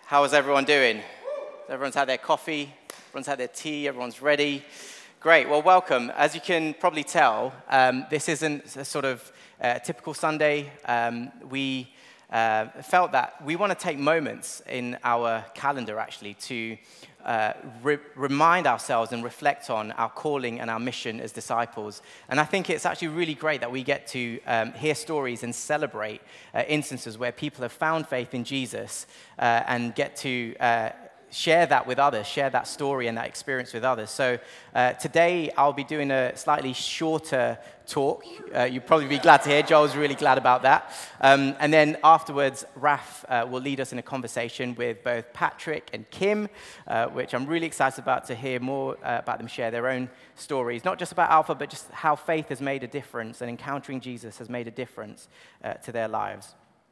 How is everyone doing? Everyone's had their coffee, everyone's had their tea, everyone's ready. Great, well, welcome. As you can probably tell, this isn't a sort of typical Sunday. We felt that we want to take moments in our calendar, actually, to remind ourselves and reflect on our calling and our mission as disciples. And I think it's actually really great that we get to hear stories and celebrate instances where people have found faith in Jesus and get to share that with others, share that story and that experience with others. So today I'll be doing a slightly shorter talk. You'll probably be glad to hear. Joel's really glad about that. And then afterwards, Raf will lead us in a conversation with both Patrick and Kim, which I'm really excited about to hear more about them share their own stories, not just about Alpha, but just how faith has made a difference and encountering Jesus has made a difference to their lives.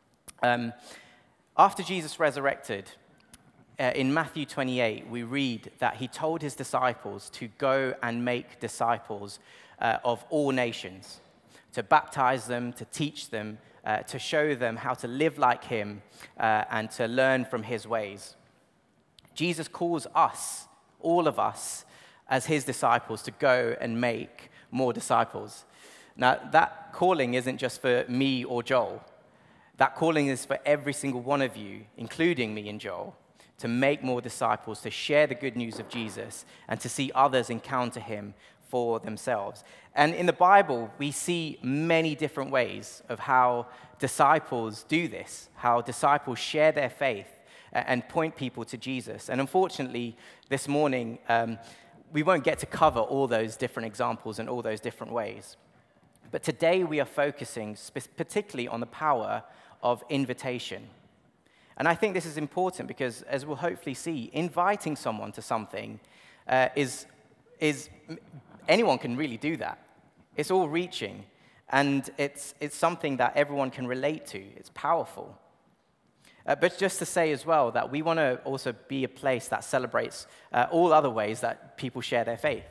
After Jesus resurrected, in Matthew 28, we read that he told his disciples to go and make disciples of all nations, to baptize them, to teach them, to show them how to live like him, and to learn from his ways. Jesus calls us, all of us, as his disciples to go and make more disciples. Now, that calling isn't just for me or Joel. That calling is for every single one of you, including me and Joel, to make more disciples, to share the good news of Jesus, and to see others encounter him for themselves. And in the Bible, we see many different ways of how disciples do this, how disciples share their faith and point people to Jesus. And unfortunately, this morning, we won't get to cover all those different examples and all those different ways. But today we are focusing particularly on the power of invitation. And I think this is important because, as we'll hopefully see, inviting someone to something is anyone can really do that. It's all reaching, and it's something that everyone can relate to. It's powerful. But just to say as well that we want to also be a place that celebrates all other ways that people share their faith.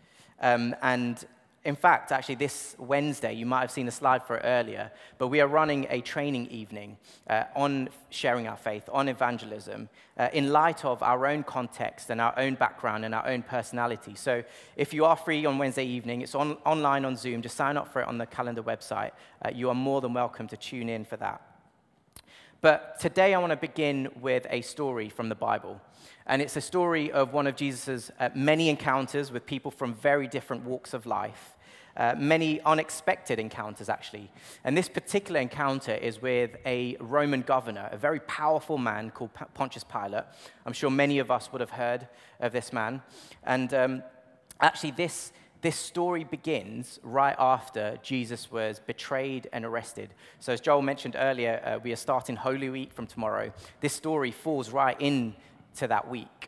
And in fact, actually, this Wednesday, you might have seen a slide for it earlier, but we are running a training evening on sharing our faith, on evangelism, in light of our own context and our own background and our own personality. So if you are free on Wednesday evening, it's online on Zoom. Just sign up for it on the calendar website. You are more than welcome to tune in for that. But today I want to begin with a story from the Bible. And it's a story of one of Jesus' many encounters with people from very different walks of life, many unexpected encounters, actually. And this particular encounter is with a Roman governor, a very powerful man called Pontius Pilate. I'm sure many of us would have heard of this man. And actually, this story begins right after Jesus was betrayed and arrested. So as Joel mentioned earlier, we are starting Holy Week from tomorrow. This story falls right into that week.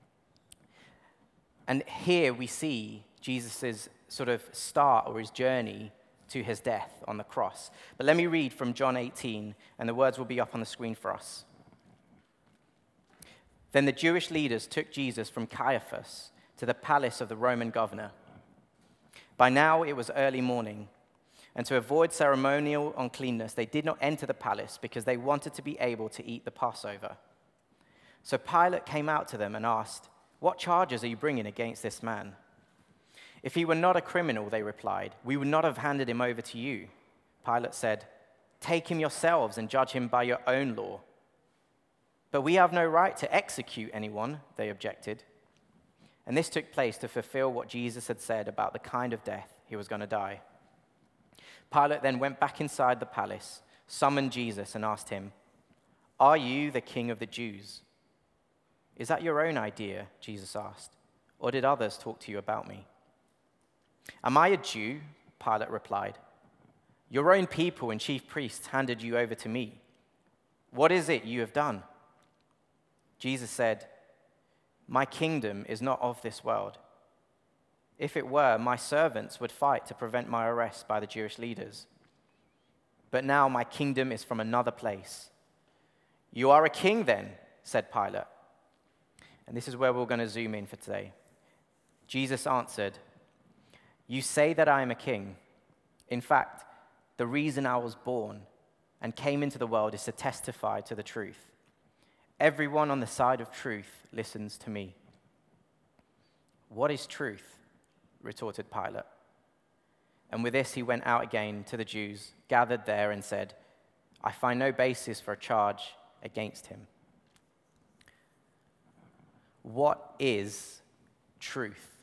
And here we see Jesus' sort of start or his journey to his death on the cross. But let me read from John 18, and the words will be up on the screen for us. Then the Jewish leaders took Jesus from Caiaphas to the palace of the Roman governor. By now it was early morning, and to avoid ceremonial uncleanness, they did not enter the palace because they wanted to be able to eat the Passover. So Pilate came out to them and asked, "What charges are you bringing against this man?" "If he were not a criminal," they replied, "we would not have handed him over to you." Pilate said, "Take him yourselves and judge him by your own law." "But we have no right to execute anyone," they objected. And this took place to fulfill what Jesus had said about the kind of death he was going to die. Pilate then went back inside the palace, summoned Jesus, and asked him, "Are you the king of the Jews?" "Is that your own idea?" Jesus asked, "or did others talk to you about me?" "Am I a Jew?" Pilate replied. "Your own people and chief priests handed you over to me. What is it you have done?" Jesus said, "My kingdom is not of this world. If it were, my servants would fight to prevent my arrest by the Jewish leaders. But now my kingdom is from another place." "You are a king then," said Pilate. And this is where we're going to zoom in for today. Jesus answered, "You say that I am a king. In fact, the reason I was born and came into the world is to testify to the truth. Everyone on the side of truth listens to me." "What is truth?" retorted Pilate. And with this he went out again to the Jews gathered there and said, "I find no basis for a charge against him." What is truth?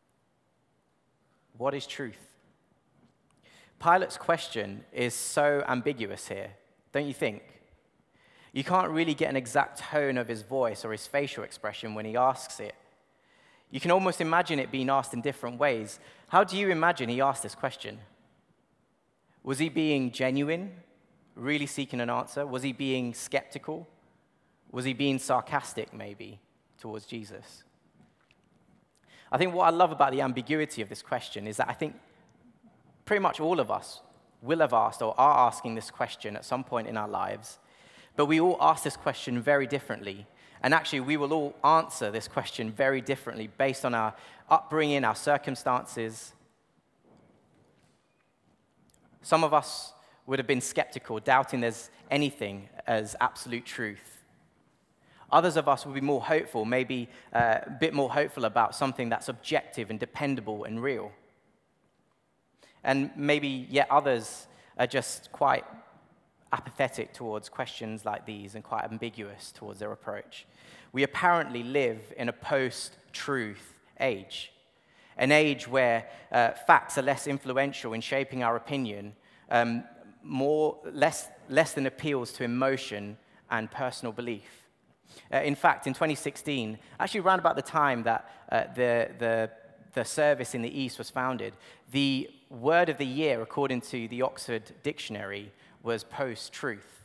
What is truth? Pilate's question is so ambiguous here, don't you think? You can't really get an exact tone of his voice or his facial expression when he asks it. You can almost imagine it being asked in different ways. How do you imagine he asked this question? Was he being genuine, really seeking an answer? Was he being skeptical? Was he being sarcastic, maybe, towards Jesus? I think what I love about the ambiguity of this question is that I think pretty much all of us will have asked or are asking this question at some point in our lives, but we all ask this question very differently. And actually, we will all answer this question very differently based on our upbringing, our circumstances. Some of us would have been skeptical, doubting there's anything as absolute truth. Others of us would be more hopeful, maybe a bit more hopeful about something that's objective and dependable and real. And maybe yet others are just quite apathetic towards questions like these and quite ambiguous towards their approach. We apparently live in a post-truth age, an age where facts are less influential in shaping our opinion, less than appeals to emotion and personal belief. In fact, in 2016, actually around about the time that the service in the East was founded, the word of the year, according to the Oxford Dictionary, was post-truth.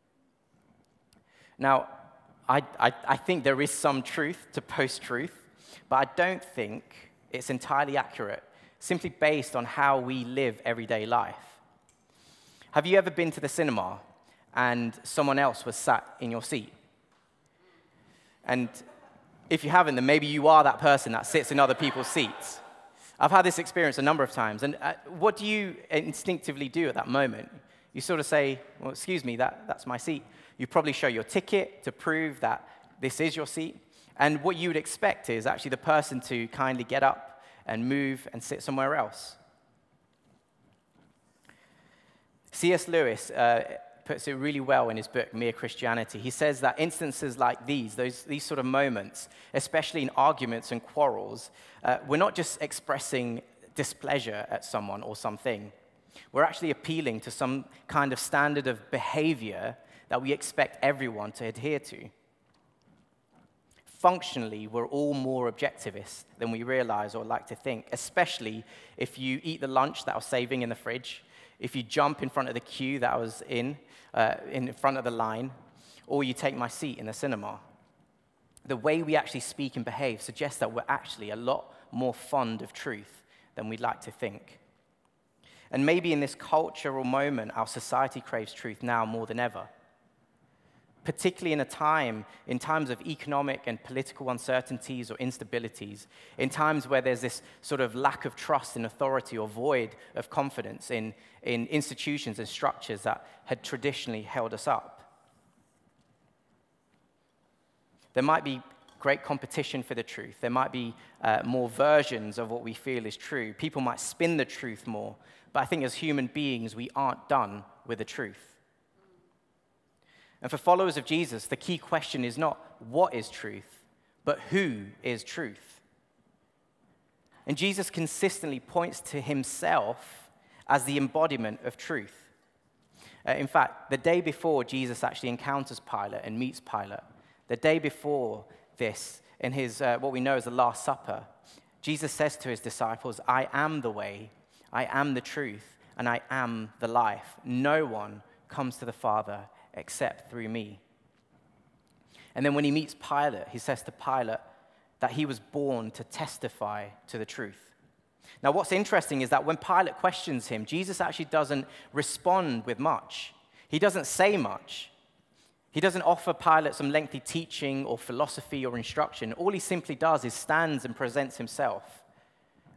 Now, I think there is some truth to post-truth, but I don't think it's entirely accurate, simply based on how we live everyday life. Have you ever been to the cinema and someone else was sat in your seat? And if you haven't, then maybe you are that person that sits in other people's seats. I've had this experience a number of times, and what do you instinctively do at that moment? You sort of say, "Well, excuse me, that's my seat." You probably show your ticket to prove that this is your seat. And what you would expect is actually the person to kindly get up and move and sit somewhere else. C.S. Lewis puts it really well in his book, Mere Christianity. He says that instances like these sort of moments, especially in arguments and quarrels, we're not just expressing displeasure at someone or something. We're actually appealing to some kind of standard of behavior that we expect everyone to adhere to. Functionally, we're all more objectivist than we realize or like to think, especially if you eat the lunch that I was saving in the fridge, if you jump in front of the queue that I was in front of the line, or you take my seat in the cinema. The way we actually speak and behave suggests that we're actually a lot more fond of truth than we'd like to think. And maybe in this cultural moment, our society craves truth now more than ever. Particularly in times of economic and political uncertainties or instabilities, in times where there's this sort of lack of trust in authority or void of confidence in institutions and structures that had traditionally held us up. There might be great competition for the truth. There might be more versions of what we feel is true. People might spin the truth more, but I think as human beings, we aren't done with the truth. And for followers of Jesus, the key question is not what is truth, but who is truth. And Jesus consistently points to himself as the embodiment of truth. In fact, the day before Jesus actually encounters Pilate and meets Pilate, the day before this, in his what we know as the Last Supper, Jesus says to his disciples, "I am the way, I am the truth, and I am the life. No one comes to the Father except through me." And then when he meets Pilate, he says to Pilate that he was born to testify to the truth. Now, what's interesting is that when Pilate questions him, Jesus actually doesn't respond with much. He doesn't say much. He doesn't offer Pilate some lengthy teaching or philosophy or instruction. All he simply does is stands and presents himself,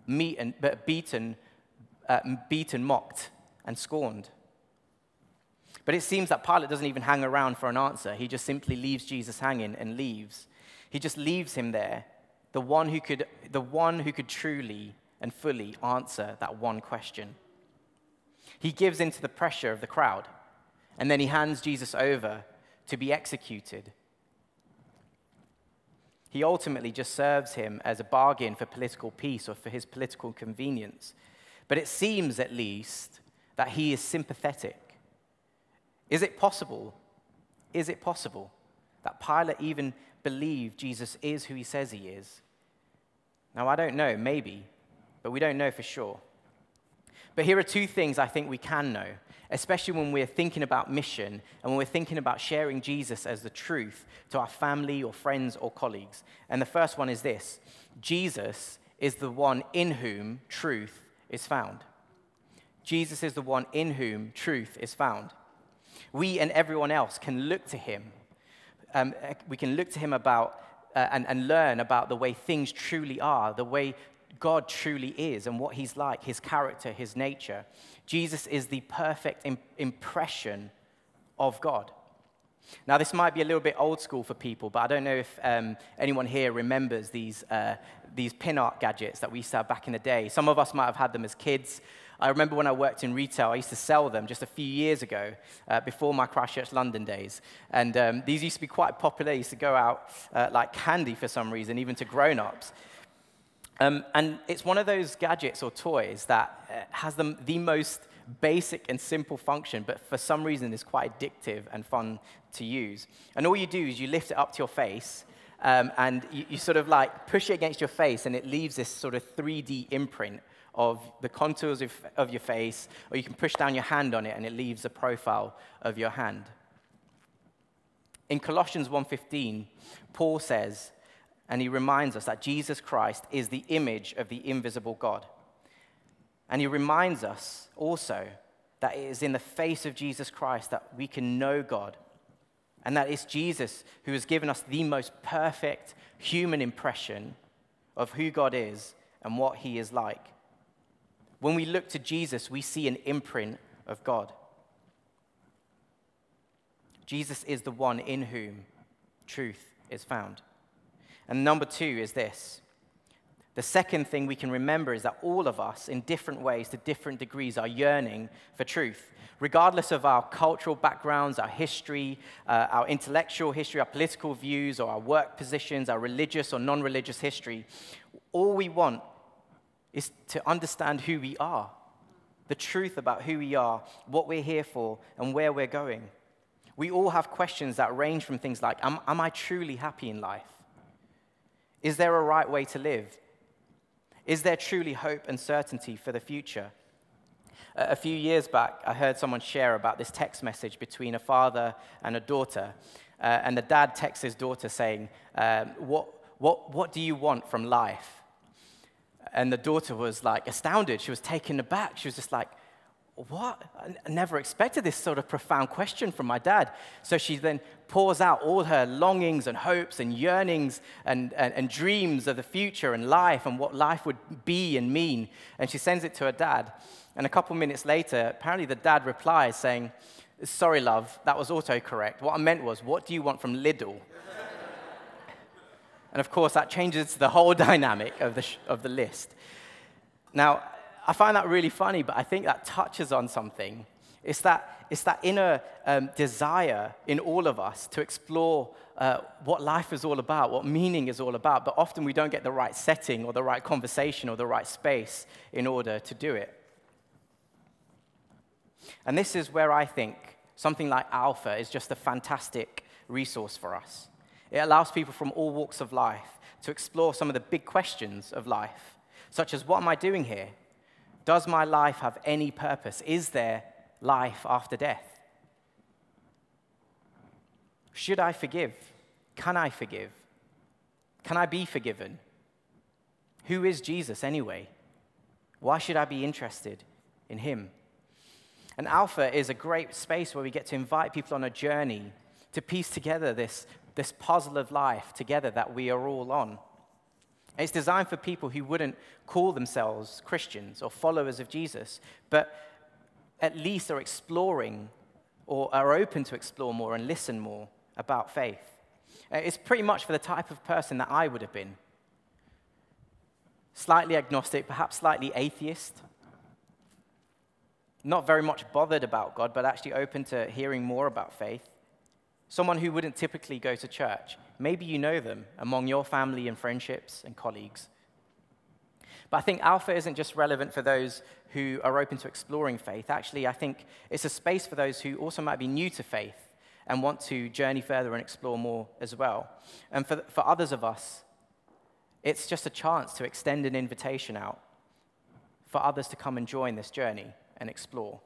beaten, mocked, and scorned. But it seems that Pilate doesn't even hang around for an answer. He just simply leaves Jesus hanging and leaves. He just leaves him there, the one who could truly and fully answer that one question. He gives in to the pressure of the crowd, and then he hands Jesus over to be executed. He ultimately just serves him as a bargain for political peace or for his political convenience. But it seems, at least, that he is sympathetic. Is it possible that Pilate even believed Jesus is who he says he is? Now, I don't know, maybe, but we don't know for sure. But here are two things I think we can know, especially when we're thinking about mission and when we're thinking about sharing Jesus as the truth to our family or friends or colleagues. And the first one is this: Jesus is the one in whom truth is found. Jesus is the one in whom truth is found. We and everyone else can look to him. We can look to him about and learn about the way things truly are, the way God truly is and what he's like, his character, his nature. Jesus is the perfect impression of God. Now, this might be a little bit old school for people, but I don't know if anyone here remembers these pin art gadgets that we used to have back in the day. Some of us might have had them as kids. I remember when I worked in retail, I used to sell them just a few years ago, before my Christchurch London days. And these used to be quite popular. They used to go out like candy for some reason, even to grown-ups. And it's one of those gadgets or toys that has the most basic and simple function, but for some reason is quite addictive and fun to use. And all you do is you lift it up to your face, and you sort of like push it against your face, and it leaves this sort of 3D imprint of the contours of your face, or you can push down your hand on it, and it leaves a profile of your hand. In Colossians 1:15, Paul says, and he reminds us that Jesus Christ is the image of the invisible God. And he reminds us also that it is in the face of Jesus Christ that we can know God, and that it's Jesus who has given us the most perfect human impression of who God is and what he is like. When we look to Jesus, we see an imprint of God. Jesus is the one in whom truth is found. And number two is this. The second thing we can remember is that all of us, in different ways, to different degrees, are yearning for truth. Regardless of our cultural backgrounds, our history, our intellectual history, our political views, or our work positions, our religious or non-religious history, all we want is to understand who we are, the truth about who we are, what we're here for, and where we're going. We all have questions that range from things like, am I truly happy in life? Is there a right way to live? Is there truly hope and certainty for the future? A few years back, I heard someone share about this text message between a father and a daughter. And the dad texts his daughter saying, what do you want from life? And the daughter was like astounded. She was taken aback. She was just like, what? I never expected this sort of profound question from my dad. So she then pours out all her longings and hopes and yearnings and dreams of the future and life and what life would be and mean. And she sends it to her dad. And a couple minutes later, apparently the dad replies saying, sorry, love, that was autocorrect. What I meant was, what do you want from Lidl? And of course, that changes the whole dynamic of the list. Now, I find that really funny, but I think that touches on something. It's that inner desire in all of us to explore what life is all about, what meaning is all about, but often we don't get the right setting or the right conversation or the right space in order to do it. And this is where I think something like Alpha is just a fantastic resource for us. It allows people from all walks of life to explore some of the big questions of life, such as, what am I doing here? Does my life have any purpose? Is there life after death? Should I forgive? Can I forgive? Can I be forgiven? Who is Jesus anyway? Why should I be interested in him? And Alpha is a great space where we get to invite people on a journey to piece together this puzzle of life together that we are all on. It's designed for people who wouldn't call themselves Christians or followers of Jesus, but at least are exploring or are open to explore more and listen more about faith. It's pretty much for the type of person that I would have been. Slightly agnostic, perhaps slightly atheist. Not very much bothered about God, but actually open to hearing more about faith. Someone who wouldn't typically go to church. Maybe you know them among your family and friendships and colleagues. But I think Alpha isn't just relevant for those who are open to exploring faith. Actually, I think it's a space for those who also might be new to faith and want to journey further and explore more as well. And for others of us, it's just a chance to extend an invitation out for others to come and join this journey and explore.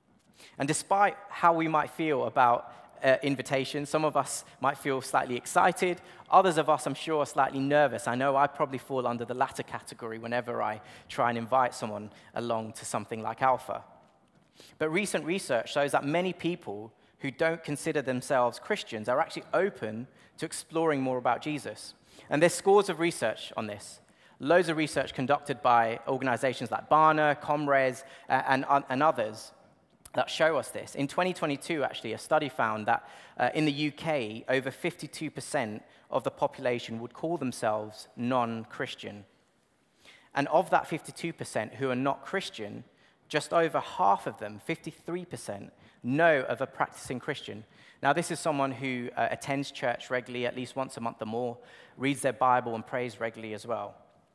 And despite how we might feel about invitations, some of us might feel slightly excited. Others of us, I'm sure, are slightly nervous. I know I probably fall under the latter category whenever I try and invite someone along to something like Alpha. But recent research shows that many people who don't consider themselves Christians are actually open to exploring more about Jesus. And there's scores of research on this. Loads of research conducted by organizations like Barna, Comres, and others that show us this. In 2022, actually, a study found that in the UK, over 52% of the population would call themselves non-Christian. And of that 52% who are not Christian, just over half of them, 53%, know of a practicing Christian. Now, this is someone who attends church regularly, at least once a month or more, reads their Bible and prays regularly as well.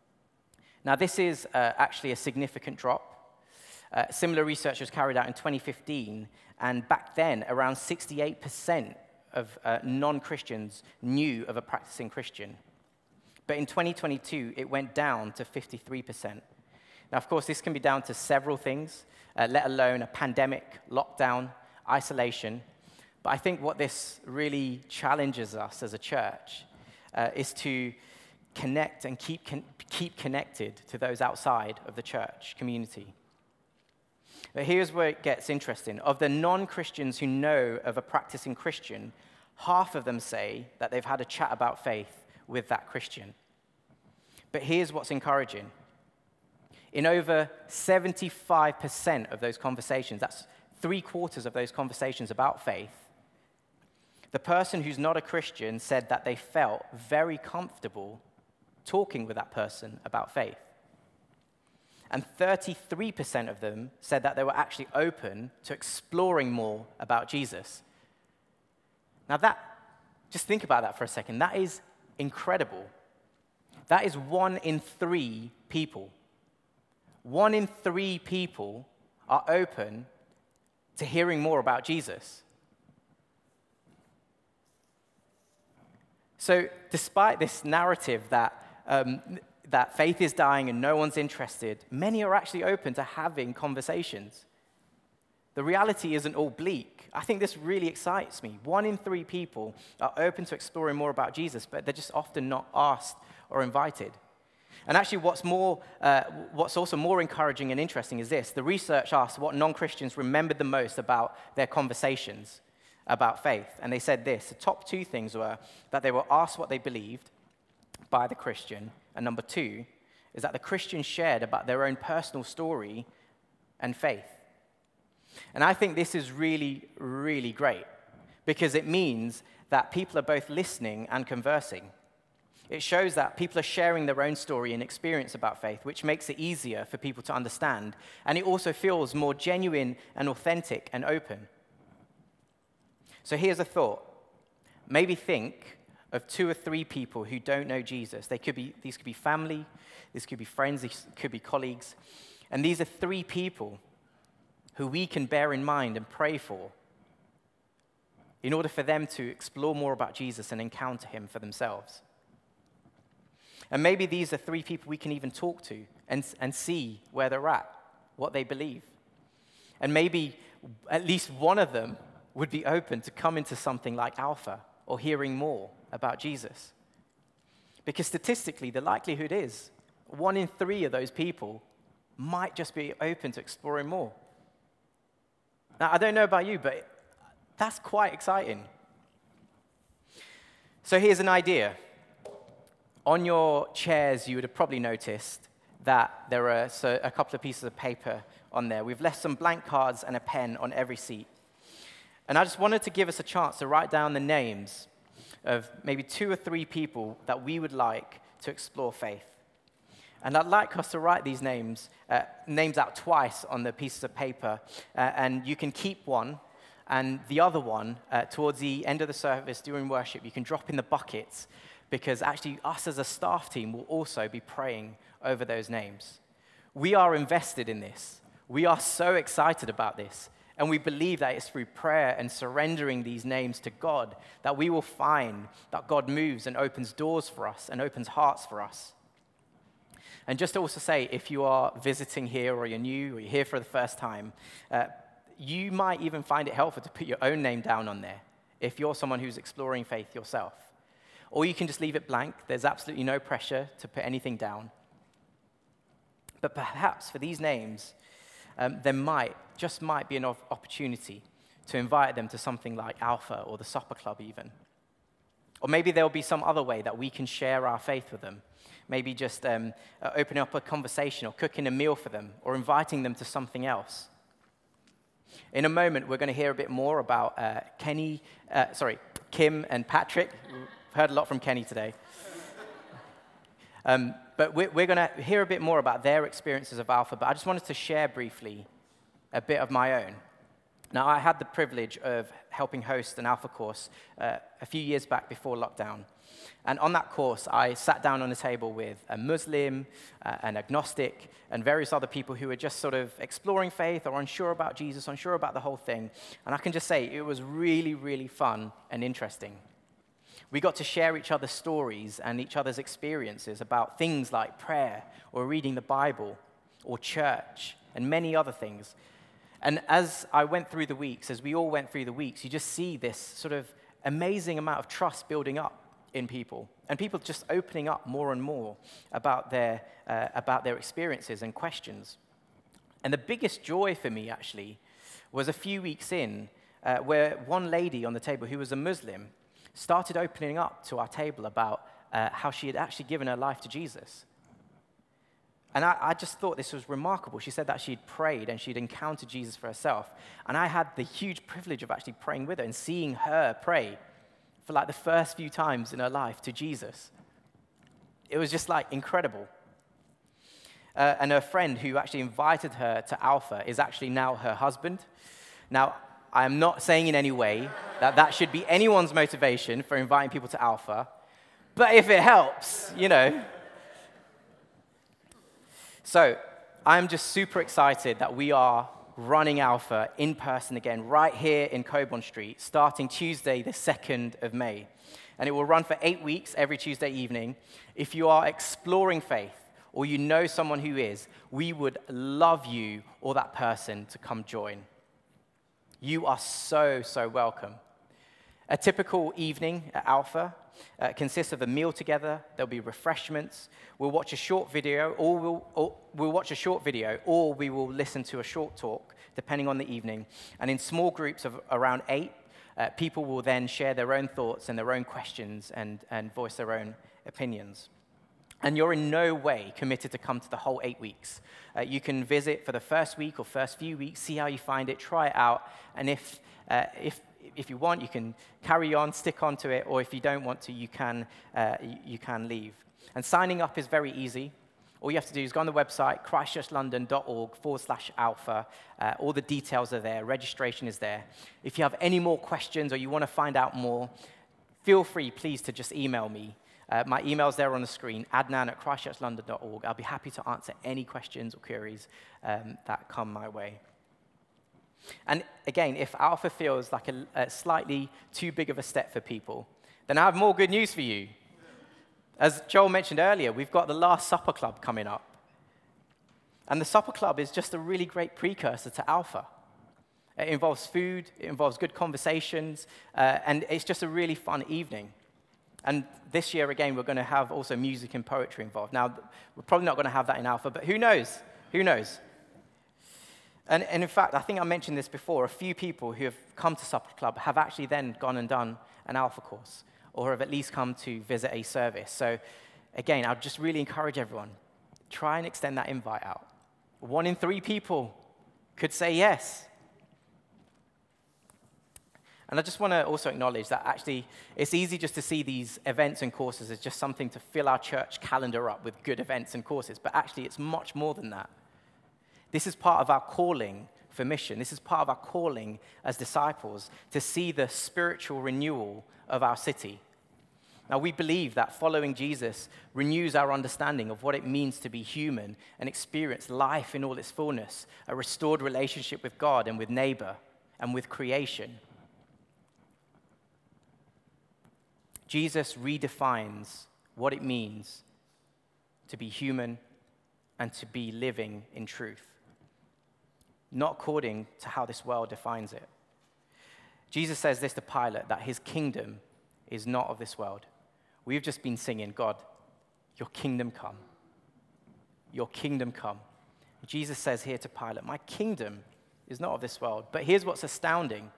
Now, this is actually a significant drop. Similar research was carried out in 2015, and back then, around 68% of non-Christians knew of a practicing Christian. But in 2022, it went down to 53%. Now, of course, this can be down to several things, let alone a pandemic, lockdown, isolation. But I think what this really challenges us as a church is to connect and keep connected to those outside of the church community. But here's where it gets interesting. Of the non-Christians who know of a practicing Christian, half of them say that they've had a chat about faith with that Christian. But here's what's encouraging. In over 75% of those conversations, that's 3/4 of those conversations about faith, the person who's not a Christian said that they felt very comfortable talking with that person about faith. And 33% of them said that they were actually open to exploring more about Jesus. Now just think about that for a second. That is incredible. That is 1 in 3 people. 1 in 3 people are open to hearing more about Jesus. So despite this narrative that faith is dying and no one's interested, many are actually open to having conversations. The reality isn't all bleak. I think this really excites me. 1 in 3 people are open to exploring more about Jesus, but they're just often not asked or invited. And actually, what's also more encouraging and interesting is this. The research asked what non-Christians remembered the most about their conversations about faith. And they said this. The top 2 things were that they were asked what they believed by the Christian, and number 2 is that the Christian shared about their own personal story and faith. And I think this is really, really great because it means that people are both listening and conversing. It shows that people are sharing their own story and experience about faith, which makes it easier for people to understand. And it also feels more genuine and authentic and open. So here's a thought. Maybe think of 2 or 3 people who don't know Jesus. These could be family, this could be friends, these could be colleagues. And these are 3 people who we can bear in mind and pray for in order for them to explore more about Jesus and encounter him for themselves. And maybe these are 3 people we can even talk to and see where they're at, what they believe. And maybe at least one of them would be open to come into something like Alpha or hearing more about Jesus. Because statistically, the likelihood is 1 in 3 of those people might just be open to exploring more. Now, I don't know about you, but that's quite exciting. So here's an idea. On your chairs, you would have probably noticed that there are a couple of pieces of paper on there. We've left some blank cards and a pen on every seat. And I just wanted to give us a chance to write down the names of maybe 2 or 3 people that we would like to explore faith. And I'd like us to write these names out twice on the pieces of paper. And you can keep one, and the other one, towards the end of the service during worship, you can drop in the buckets, because actually us as a staff team will also be praying over those names. We are invested in this. We are so excited about this. And we believe that it's through prayer and surrendering these names to God that we will find that God moves and opens doors for us and opens hearts for us. And just to also say, if you are visiting here or you're new or you're here for the first time, you might even find it helpful to put your own name down on there if you're someone who's exploring faith yourself. Or you can just leave it blank. There's absolutely no pressure to put anything down. But perhaps for these names, there might be an opportunity to invite them to something like Alpha or the Supper Club even. Or maybe there'll be some other way that we can share our faith with them. Maybe just opening up a conversation or cooking a meal for them or inviting them to something else. In a moment, we're going to hear a bit more about Kim and Patrick. We've heard a lot from Kenny today. But we're going to hear a bit more about their experiences of Alpha, but I just wanted to share briefly a bit of my own. Now, I had the privilege of helping host an Alpha course a few years back before lockdown. And on that course, I sat down on a table with a Muslim, an agnostic, and various other people who were just sort of exploring faith or unsure about Jesus, unsure about the whole thing. And I can just say it was really, really fun and interesting. We got to share each other's stories and each other's experiences about things like prayer or reading the Bible or church and many other things. And as I went through the weeks, as we all went through the weeks, you just see this sort of amazing amount of trust building up in people, and people just opening up more and more about their experiences and questions. And the biggest joy for me, actually, was a few weeks in, where one lady on the table who was a Muslim started opening up to our table about how she had actually given her life to Jesus. And I just thought this was remarkable. She said that she'd prayed and she'd encountered Jesus for herself. And I had the huge privilege of actually praying with her and seeing her pray for like the first few times in her life to Jesus. It was just like incredible. And her friend who actually invited her to Alpha is actually now her husband. Now, I am not saying in any way that that should be anyone's motivation for inviting people to Alpha, but if it helps, you know. So I'm just super excited that we are running Alpha in person again, right here in Coburn Street, starting Tuesday, the 2nd of May. And it will run for 8 weeks, every Tuesday evening. If you are exploring faith, or you know someone who is, we would love you or that person to come join. You are so, so welcome. A typical evening at Alpha consists of a meal together. There'll be refreshments. We'll watch a short video, or we will listen to a short talk, depending on the evening. And in small groups of around 8, people will then share their own thoughts and their own questions and voice their own opinions. And you're in no way committed to come to the whole 8 weeks. You can visit for the first week or first few weeks, see how you find it, try it out, and if you want, you can carry on, stick onto it, or if you don't want to, you can leave. And signing up is very easy. All you have to do is go on the website, christchurchlondon.org/alpha. All the details are there. Registration is there. If you have any more questions or you want to find out more, feel free, please, to just email me. My email's there on the screen, adnan@christchurchlondon.org. I'll be happy to answer any questions or queries that come my way. And again, if Alpha feels like a slightly too big of a step for people, then I have more good news for you. As Joel mentioned earlier, we've got the Last Supper Club coming up. And the Supper Club is just a really great precursor to Alpha. It involves food, it involves good conversations, and it's just a really fun evening. And this year, again, we're going to have also music and poetry involved. Now, we're probably not going to have that in Alpha, but who knows? Who knows? And in fact, I think I mentioned this before, a few people who have come to Supper Club have actually then gone and done an Alpha course, or have at least come to visit a service. So again, I'd just really encourage everyone, try and extend that invite out. 1 in 3 people could say yes. And I just want to also acknowledge that actually it's easy just to see these events and courses as just something to fill our church calendar up with good events and courses, but actually it's much more than that. This is part of our calling for mission. This is part of our calling as disciples to see the spiritual renewal of our city. Now, we believe that following Jesus renews our understanding of what it means to be human and experience life in all its fullness, a restored relationship with God and with neighbor and with creation. Jesus redefines what it means to be human and to be living in truth, not according to how this world defines it. Jesus says this to Pilate, that his kingdom is not of this world. We've just been singing, God, your kingdom come. Your kingdom come. Jesus says here to Pilate, my kingdom is not of this world. But here's what's astounding.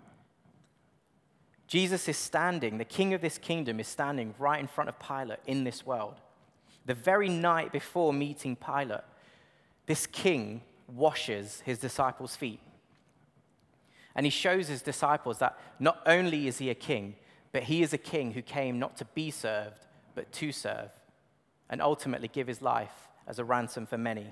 Jesus is standing, the king of this kingdom is standing right in front of Pilate in this world. The very night before meeting Pilate, this king washes his disciples' feet. And he shows his disciples that not only is he a king, but he is a king who came not to be served, but to serve, and ultimately give his life as a ransom for many.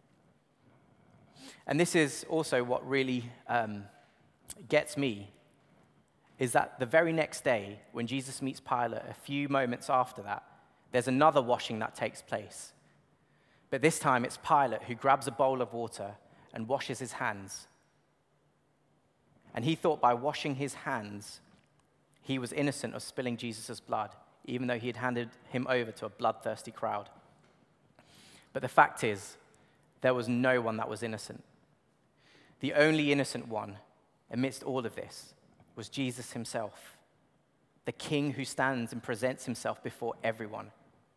And this is also what really gets me, is that the very next day, when Jesus meets Pilate, a few moments after that, there's another washing that takes place. But this time it's Pilate who grabs a bowl of water and washes his hands. And he thought by washing his hands, he was innocent of spilling Jesus' blood, even though he had handed him over to a bloodthirsty crowd. But the fact is, there was no one that was innocent. The only innocent one amidst all of this was Jesus himself, the king who stands and presents himself before everyone.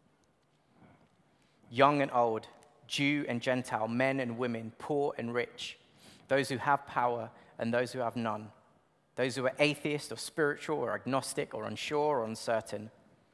Young and old, Jew and Gentile, men and women, poor and rich, those who have power and those who have none, those who are atheist or spiritual or agnostic or unsure or uncertain.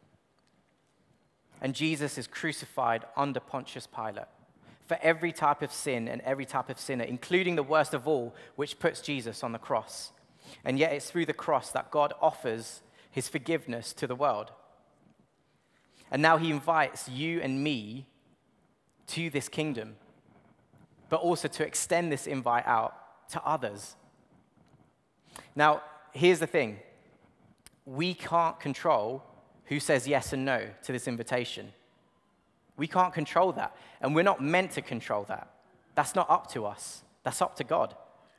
And Jesus is crucified under Pontius Pilate for every type of sin and every type of sinner, including the worst of all, which puts Jesus on the cross. And yet it's through the cross that God offers his forgiveness to the world. And now he invites you and me to this kingdom, but also to extend this invite out to others. Now, here's the thing. We can't control who says yes and no to this invitation. We can't control that, and we're not meant to control that. That's not up to us. That's up to God.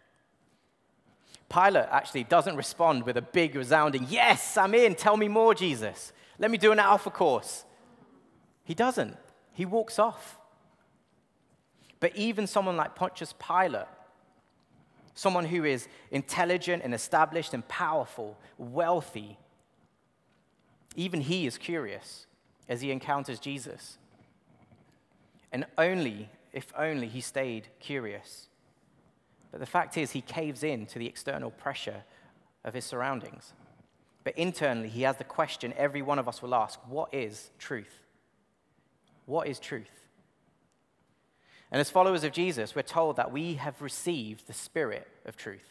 Pilate actually doesn't respond with a big, resounding, yes, I'm in, tell me more, Jesus. Let me do an alpha course. He doesn't. He walks off. But even someone like Pontius Pilate, someone who is intelligent and established and powerful, wealthy, even he is curious as he encounters Jesus. And if only he stayed curious. But the fact is, he caves in to the external pressure of his surroundings. But internally, he has the question every one of us will ask, what is truth? What is truth? And as followers of Jesus, we're told that we have received the Spirit of truth.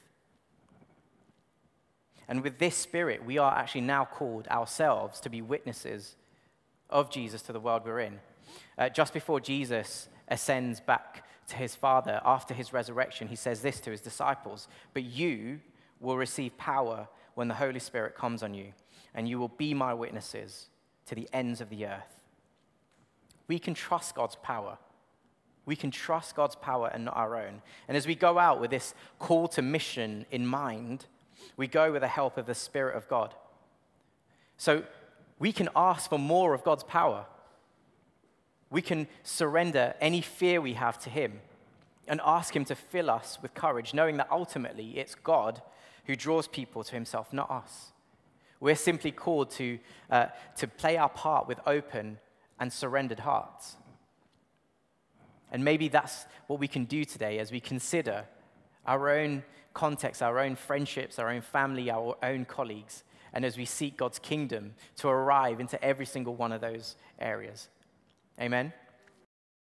And with this Spirit, we are actually now called ourselves to be witnesses of Jesus to the world we're in. Just before Jesus ascends back to his Father after his resurrection, he says this to his disciples, "But you will receive power when the Holy Spirit comes on you, and you will be my witnesses to the ends of the earth." We can trust God's power. We can trust God's power and not our own. And as we go out with this call to mission in mind, we go with the help of the Spirit of God. So we can ask for more of God's power. We can surrender any fear we have to him and ask him to fill us with courage, knowing that ultimately it's God who draws people to himself, not us. We're simply called to play our part with open and surrendered hearts. And maybe that's what we can do today as we consider our own context, our own friendships, our own family, our own colleagues, and as we seek God's kingdom to arrive into every single one of those areas. Amen?